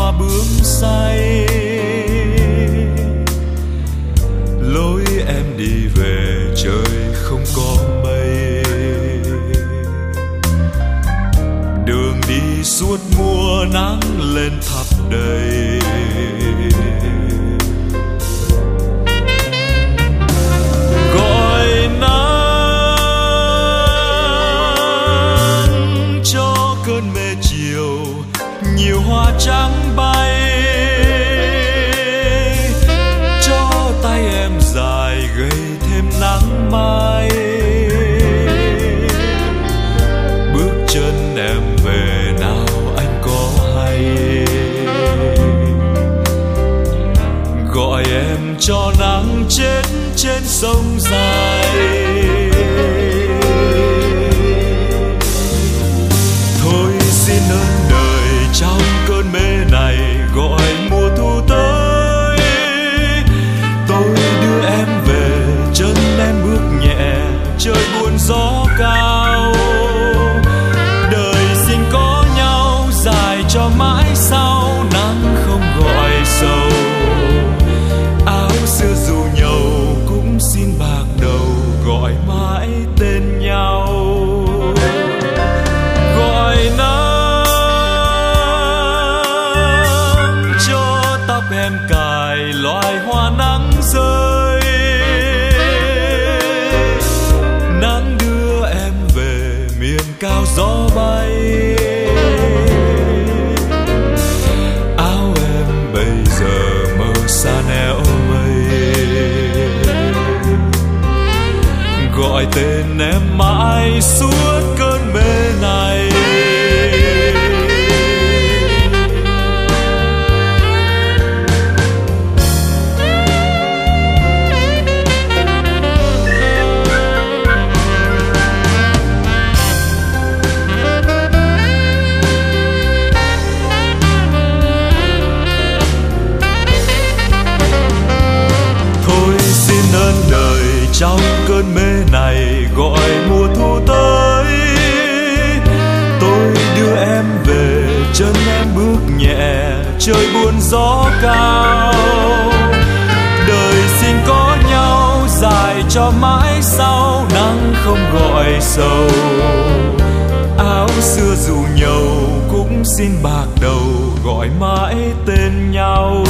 hoa bướm say. Lối em đi về trời không có mây, đường đi suốt mùa nắng lên thắp đầy. Gọi nắng cho cơn mê chiều, nhiều hoa trắng bay, cho tay em dài gầy thêm nắng mai. Bước chân em về nào anh có hay, gọi em cho nắng chết trên sông dài. Thôi xin ơn đời trong cơn mê này, gọi mùa thu tới. Tôi đưa em về, chân em bước nhẹ, trời buồn gió cao. Đời xin có nhau dài cho mãi sau, nắng không gọi sầu. Áo xưa dù nhầu cũng xin bạc đầu, gọi mãi tên nhau. Gọi nắng cho tóc em cài loài hoa nắng rơi. Nắng đưa em về miền cao gió bay. Áo em bây giờ mờ xa nẻo mây, gọi tên em mãi suốt cơn mê này. Trong cơn mê này, gọi mùa thu tới. Tôi đưa em về, chân em bước nhẹ, trời buồn gió cao. Đời xin có nhau dài cho mãi sau, nắng không gọi sầu. Áo xưa dù nhầu cũng xin bạc đầu, gọi mãi tên nhau.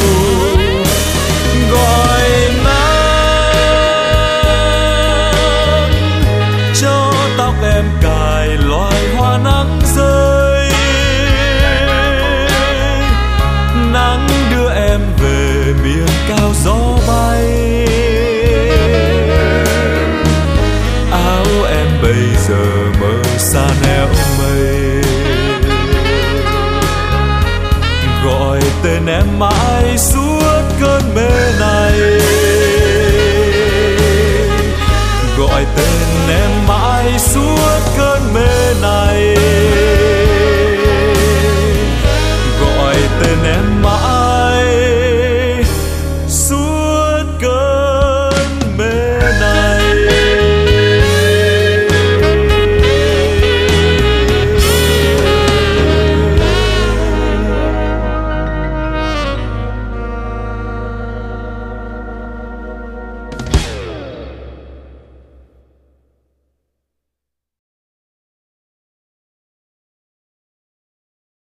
Gọi tóc em cài loài hoa nắng rơi. Nắng đưa em về miền cao gió bay. Áo em bây giờ mờ xa nẻo mây, gọi tên em mãi suốt cơn mê này. Gọi tên em mãi suốt cơn